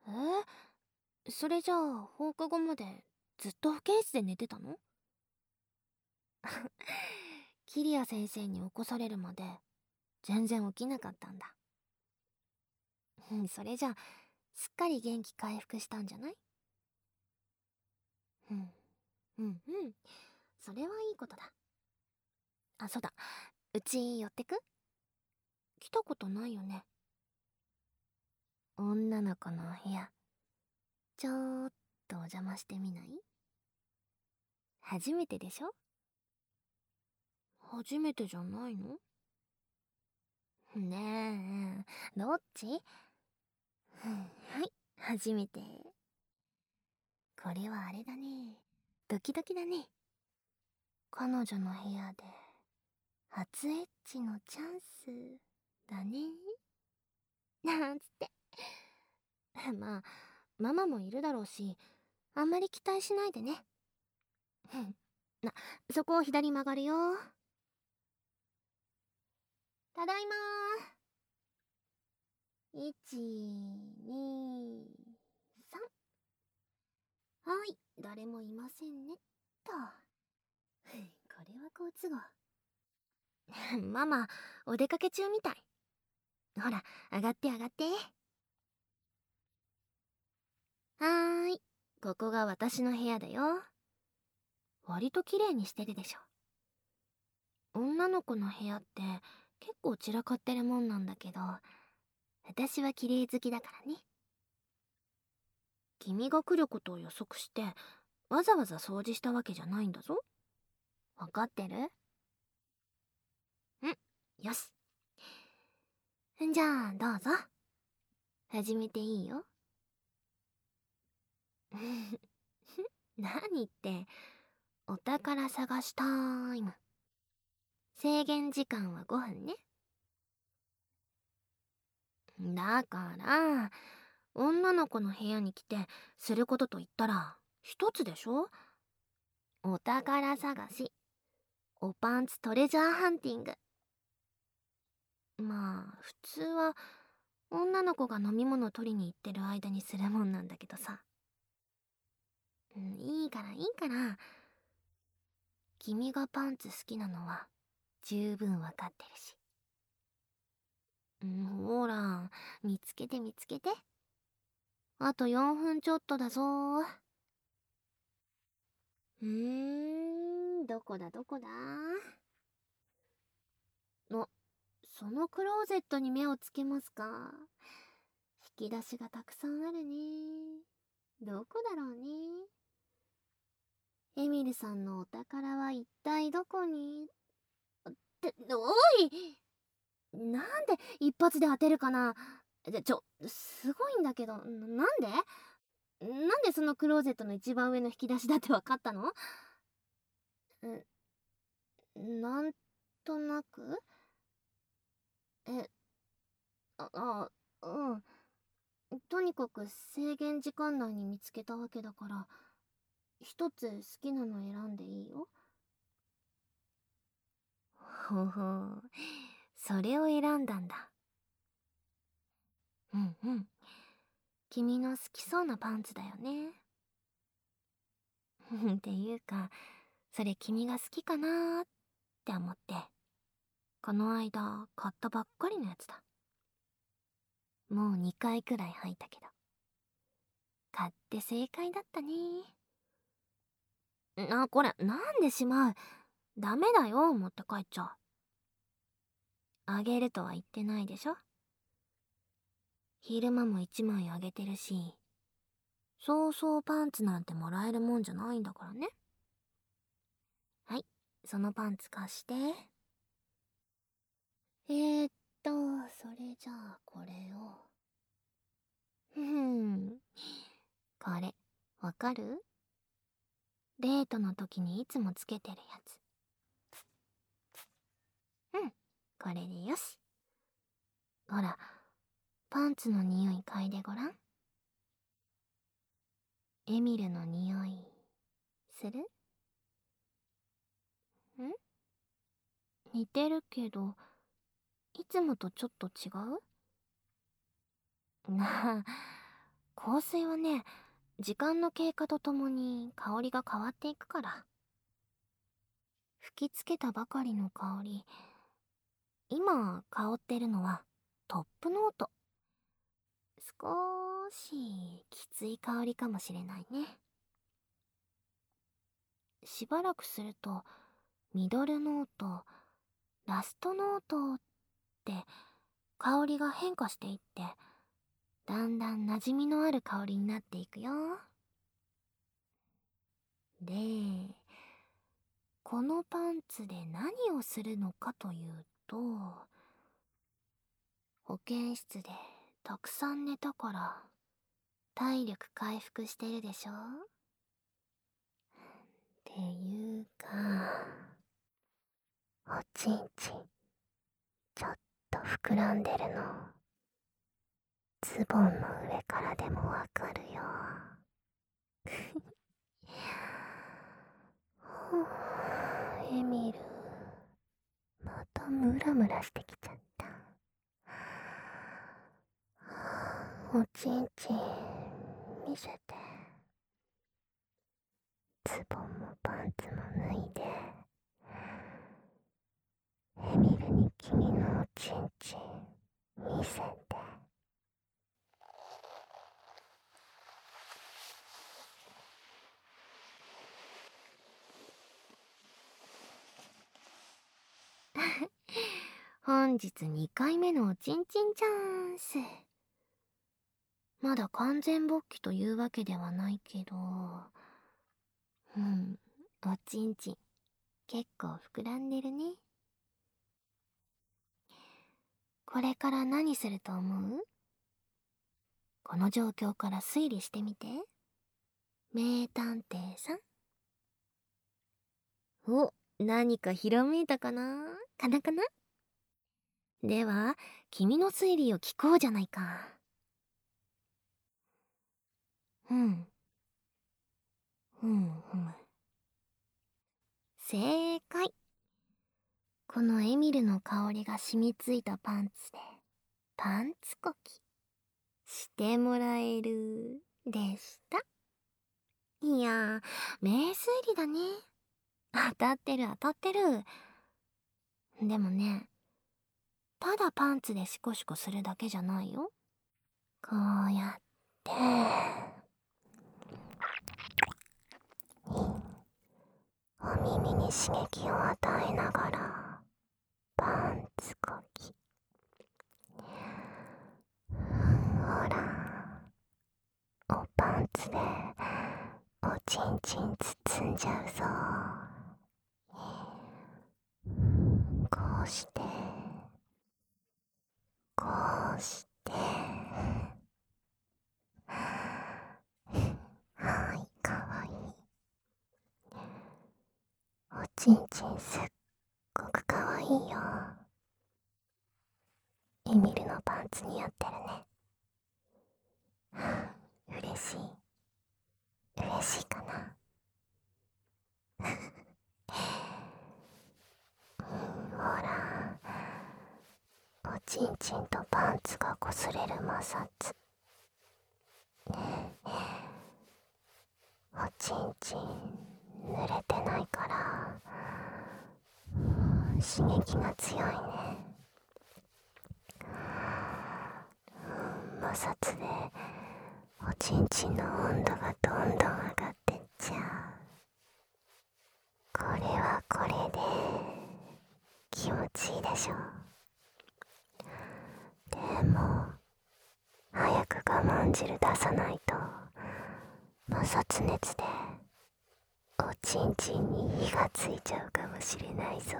それじゃあ放課後までずっと保健室で寝てたの？キリア先生に起こされるまで全然起きなかったんだ。それじゃすっかり元気回復したんじゃない？うん、うん、うん。それはいいことだ。あ、そうだ。うち寄ってく？来たことないよね。女の子のお部屋、ちょーっとお邪魔してみない？初めてでしょ？初めてじゃないの？ねえ、どっち？はい、初めて。これはあれだね。ドキドキだね。彼女の部屋で、初エッチのチャンス、だね。なんつって。まあ、ママもいるだろうし、あんまり期待しないでね。な、そこを左曲がるよ。ただいまー。1、2、3。はい、誰もいませんねっと。これは好都合。ママ、お出かけ中みたい。ほら、上がって上がって。はーい、ここが私の部屋だよ。割と綺麗にしてるでしょ。女の子の部屋って結構散らかってるもんなんだけど、私は綺麗好きだからね。君が来ることを予測してわざわざ掃除したわけじゃないんだぞ。わかってる？よし。じゃあどうぞ。始めていいよ。何って、お宝探しタイム。制限時間は5分ね。だから、女の子の部屋に来てすることと言ったら一つでしょ？お宝探し。おパンツトレジャーハンティング。まあ、普通は女の子が飲み物取りに行ってる間にするもんなんだけどさ。いいからいいから。君がパンツ好きなのは十分わかってるし。ほら、見つけて見つけて。あと4分ちょっとだぞー。どこだどこだ？お、そのクローゼットに目をつけますか。引き出しがたくさんあるね。どこだろうね。エミルさんのお宝は一体どこに？おい！なんで一発で当てるかな？すごいんだけど、なんでそのクローゼットの一番上の引き出しだってわかったの？なんとなく。え、うん。とにかく制限時間内に見つけたわけだから、一つ好きなの選んでいいよ。ほほう、それを選んだんだ。うんうん。君の好きそうなパンツだよね。っていうか、それ君が好きかなーって思って、この間買ったばっかりのやつだ。もう2回くらい履いたけど。買って正解だったね。これ、なんでしまう？ダメだよ、持って帰っちゃ。あげるとは言ってないでしょ？昼間も1枚あげてるし、そうそうパンツなんてもらえるもんじゃないんだからね。はい、そのパンツ貸して。ーっと、それじゃあこれを。これ、わかる？デートの時にいつもつけてるやつ。これでよし。ほら、パンツの匂い嗅いでごらん。エミルの匂い、する？似てるけど、いつもとちょっと違う？なあ、 香水はね、時間の経過とともに香りが変わっていくから。吹きつけたばかりの香り。今香ってるのはトップノート。少しきつい香りかもしれないね。しばらくするとミドルノート、ラストノートって香りが変化していって、だんだん馴染みのある香りになっていくよ。で、このパンツで何をするのかというと、保健室でたくさん寝たから体力回復してるでしょ。っていうか、おちんちんちょっと膨らんでるのズボンの上からでもわかるよ。エミル、またムラムラしてきちゃった。おちんちん見せて。ズボンもパンツも脱いで、エミルに君のおちんちん見せて。本日2回目のおちんちんチャンス。まだ完全勃起というわけではないけど、おちんちん結構膨らんでるね。これから何すると思う？この状況から推理してみて。名探偵さん。お、何かひらめいたかな？かな？では、君の推理を聞こうじゃないか。正解。このエミルの香りが染みついたパンツで、パンツこきしてもらえるでした。いやー、名推理だね。当たってる。でもね、ただパンツでシコシコするだけじゃないよ。こうやってお耳に刺激を与えながらパンツこき。ほら、おパンツでおちんちん包んじゃうぞ。こうしてこうしてはい、かわいい。おちんちんすっごくかわいいよ。エミルのパンツ似合ってるね。嬉しいかな。ほら、おちんちんとパンツが擦れる摩擦。おちんちん濡れてないから刺激が強いね。摩擦でおちんちんの温度がどんどん上がってっちゃう。これはこれで気持ちいいでしょ。でも早く我慢汁出さないと摩擦熱でおちんちんに火がついちゃうかもしれないぞ。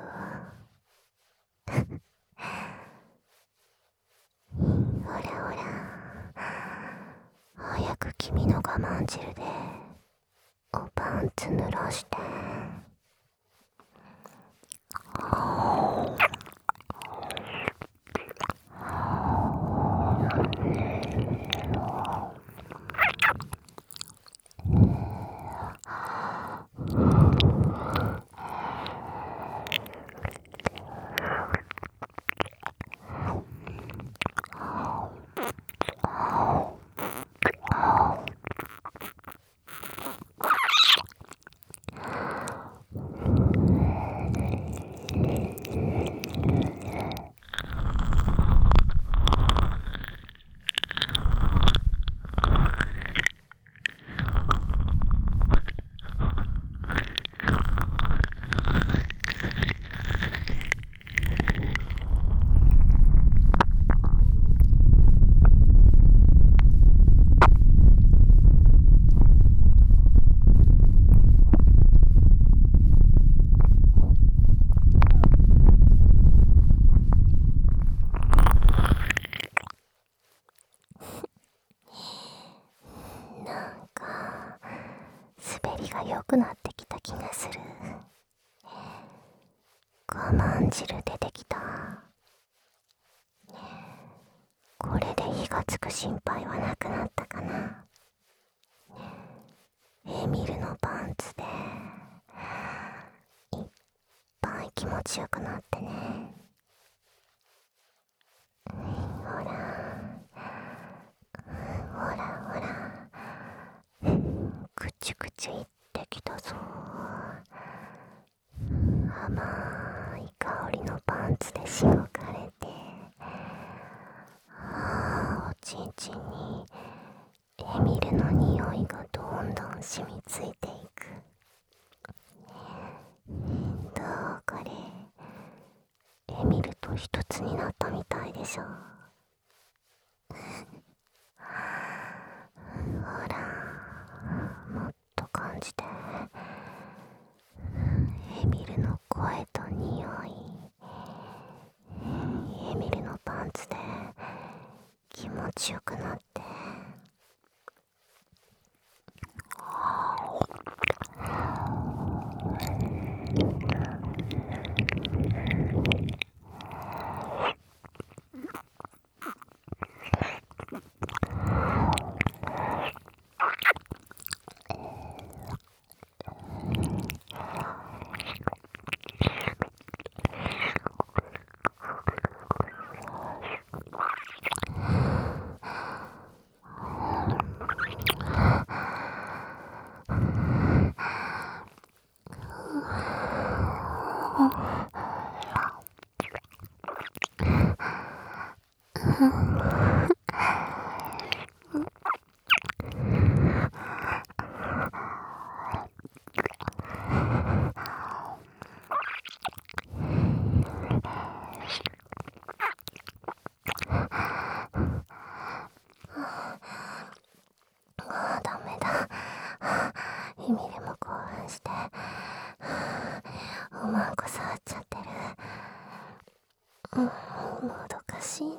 ほらほら、早く君の我慢汁でおパンツ濡らして。 くなってきた気がする。我慢汁出てきた。これで火がつく心配はなくなったかな。エミルのパンツでいっぱい気持ちよくなってね。ほらほらほら、くちゅくちゅいってきたぞ。甘い香りのパンツでしごかれて、おちんちんにエミルの匂いがどんどん染みついていく。どうこれ、エミルと一つになったみたいでしょ。ほら、もっと感じて。エミルの声と匂い、エミルのパンツで気持ちよくなって。ダメだ。エミルも興奮しておまんこ触っちゃってる。もどかしいね。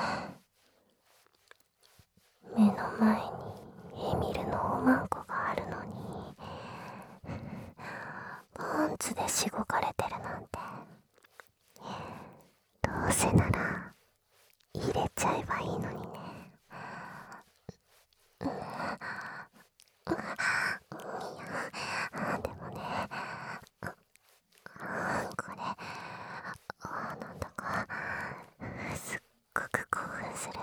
目の前にエミルのおまんこがあるのに、パンツでしごかれてるなんて。どうせなら入れちゃえばいいのにね。でもね、これなんだかすっごく興奮する。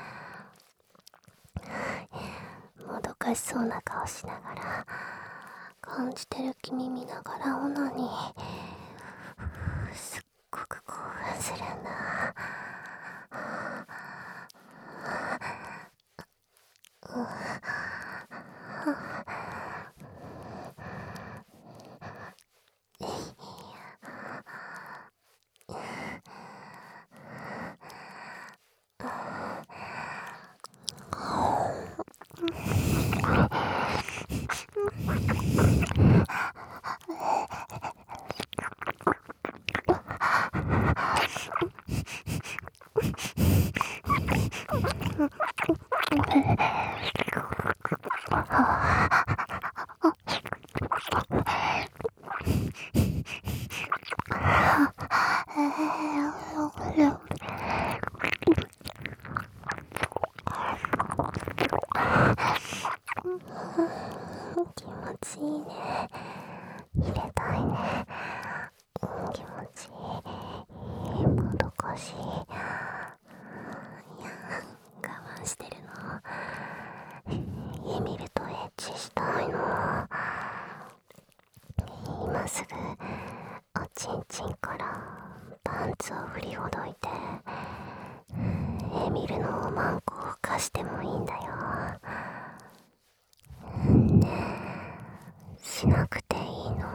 もどかしそうな顔しながら感じてる君見ながらオナニー、すっごく興奮するんだ。気持ちいいね。入れたいね。気持ちいい。もどかしい。いや、我慢してるの。エミルとエッチしたいの。今すぐおちんちんからパンツを振りほどいて、エミルのおまんこを貸してもいいんだよ。しなくていいの。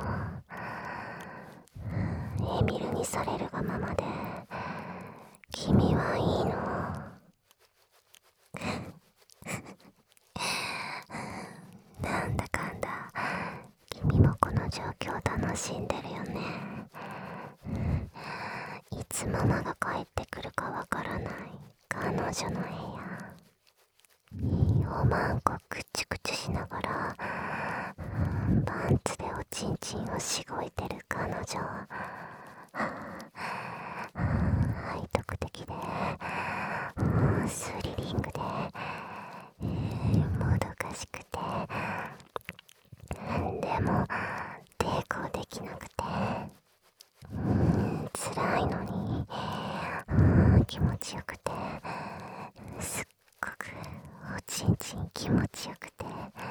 エミルにされるがままで君はいいの。なんだかんだ君もこの状況楽しんでるよね。いつママが帰ってくるかわからない彼女の部屋。おまんこくちゅくちゅしながらパンツでちんをしごいてる彼女、背徳的でスリリングでもどかしくて、でも抵抗できなくて辛いのに気持ちよくて、すっごくおちんちん気持ちよくて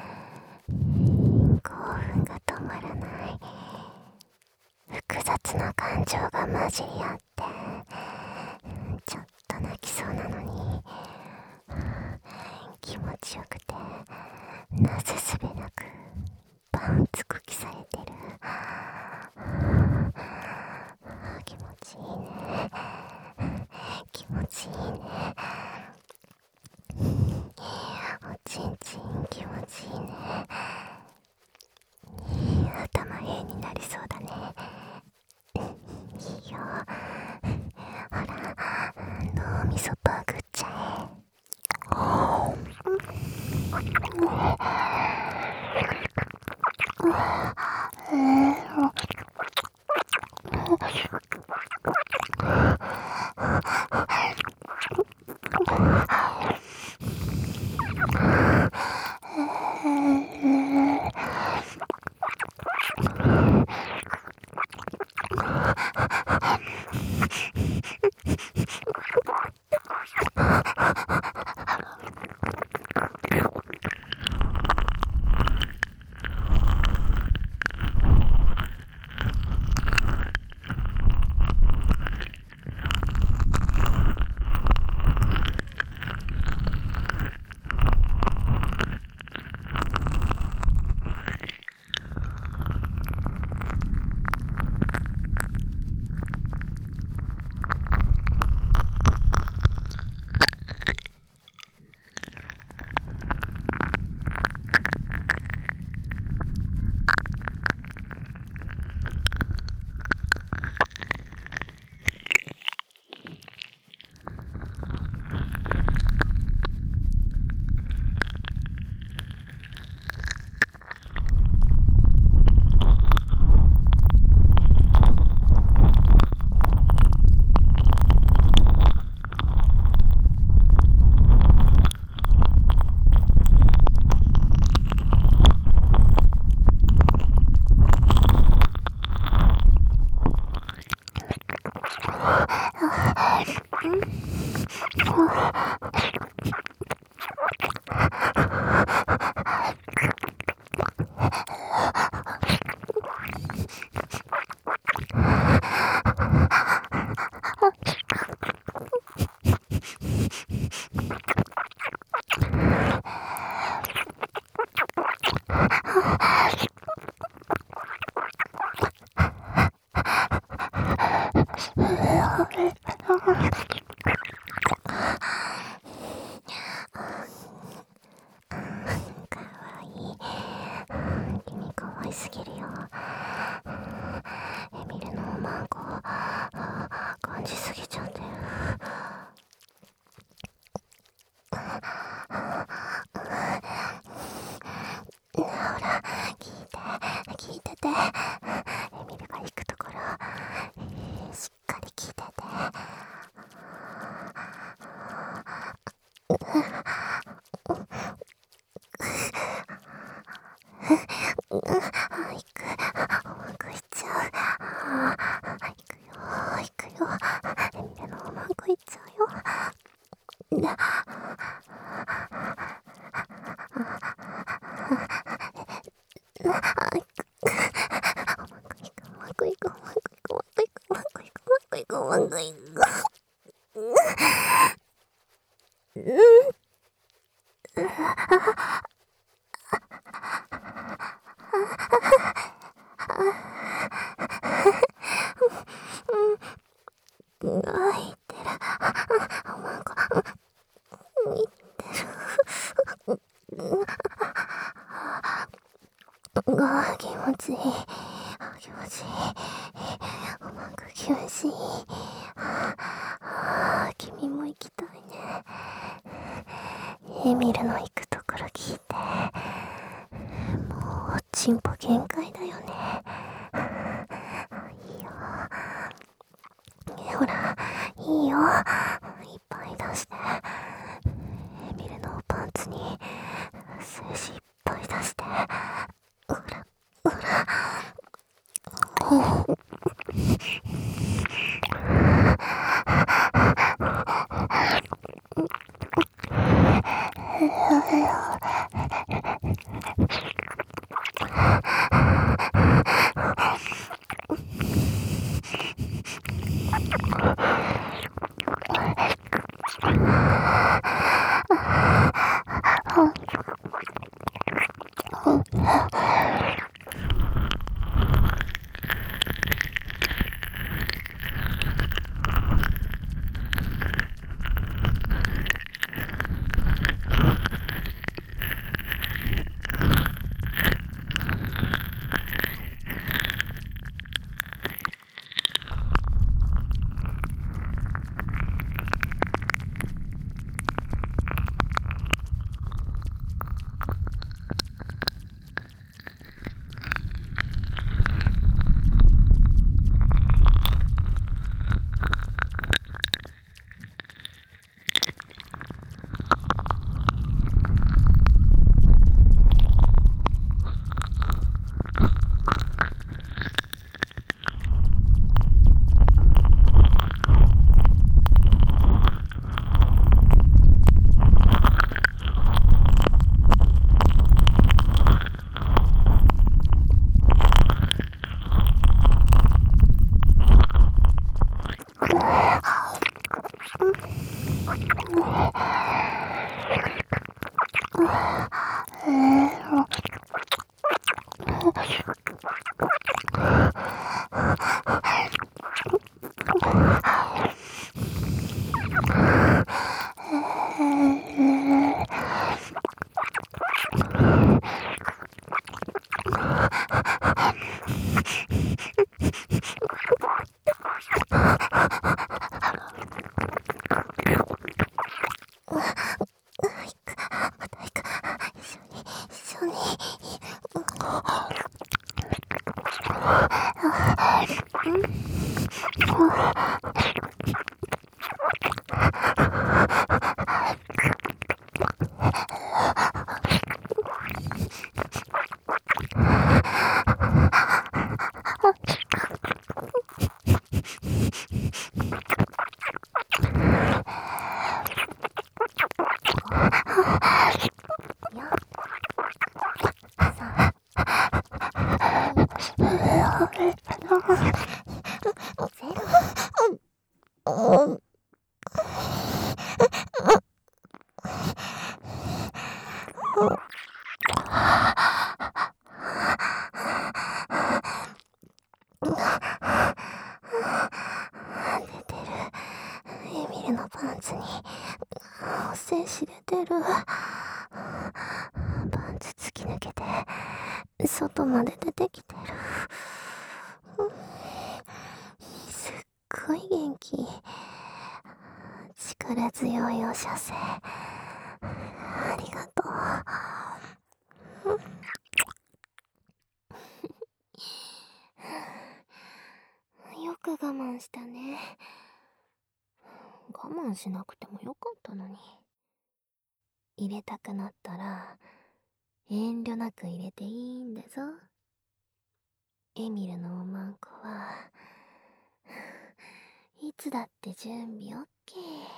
興奮が止まらない。複雑な感情が混じり合ってちょっと泣きそうなのに気持ちよくて、なすすべなくパンツこきされてる。気持ちいいね、気持ちいいね。おちんちん気持ちいいね。頭変になりそうだね。いいよ、ほら脳みそバグっちゃえ。かわいい。君かわいすぎるよ。エミルのおまんこ感じすぎちゃってる。ほら聞いてて、エミルが行くところしっかり聞いてて。行くよ。エミルのおまんこ行っちゃうよ。いってる。おまんこいってる。気持ちいい。気持ちいい。おまんこ気持ちいい。君も行きたいね。エミルの行くところ聞いて、もうおちんぽ限界だよね。 いいよ、いっぱい出して。エミルのパンツに精子いっぱい出して。ほらほら。一緒にエミルのパンツに精子出てる。パンツ突き抜けて外まで出てきてる。すっごい元気。力強いお射精ありがとう。よく我慢したね。我慢しなくてもよかったのに。入れたくなったら遠慮なく入れていいんだぞ。エミルのおまんこはいつだって準備オッケー。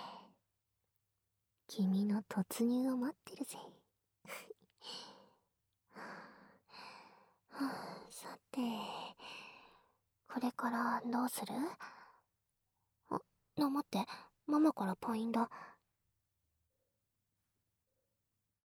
君の突入を待ってるぜ。さて、これからどうする？待って、ママからポイント。